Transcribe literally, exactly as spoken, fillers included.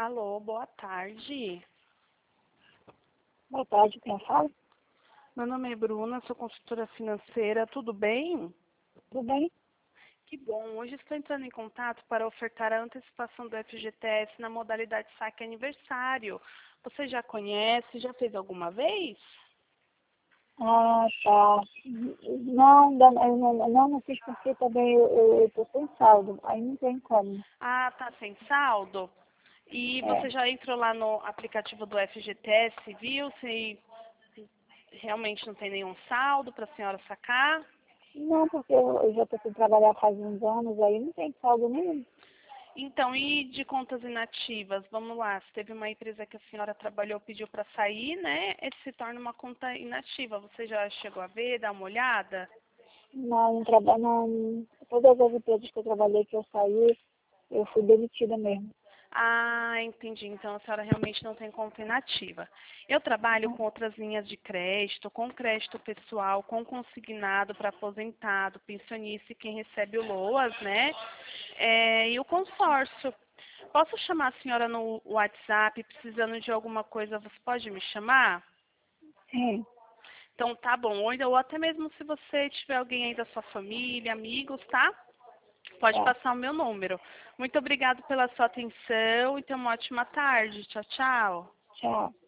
Alô, boa tarde. Boa tarde, quem fala? Meu nome é Bruna, sou consultora financeira, tudo bem? Tudo bem? Que bom, hoje estou entrando em contato para ofertar a antecipação do F G T S na modalidade saque aniversário. Você já conhece, já fez alguma vez? Ah, tá. Não, ainda eu não, não, não fiz porque também eu estou sem saldo, aí não tem como. Ah, tá sem saldo? E É. você já entrou lá no aplicativo do F G T S, viu se realmente não tem nenhum saldo para a senhora sacar? Não, porque eu, eu já estou sem trabalhar faz uns anos, aí não tem saldo nenhum. Então, e de contas inativas? Vamos lá, se teve uma empresa que a senhora trabalhou, pediu para sair, né? Ele se torna uma conta inativa. Você já chegou a ver, dar uma olhada? Não, não trabalho, não. Todas as empresas que eu trabalhei, que eu saí, eu fui demitida mesmo. Ah, entendi. Então a senhora realmente não tem conta inativa. Eu trabalho com outras linhas de crédito, com crédito pessoal, com consignado para aposentado, pensionista e quem recebe o LOAS, né? É, e o consórcio. Posso chamar a senhora no WhatsApp, precisando de alguma coisa, você pode me chamar? Sim, Então tá bom. Ou ainda- ou até mesmo se você tiver alguém aí da sua família, amigos, tá? Pode tá. passar o meu número. Muito obrigada pela sua atenção e tenha uma ótima tarde. Tchau, tchau. Tchau.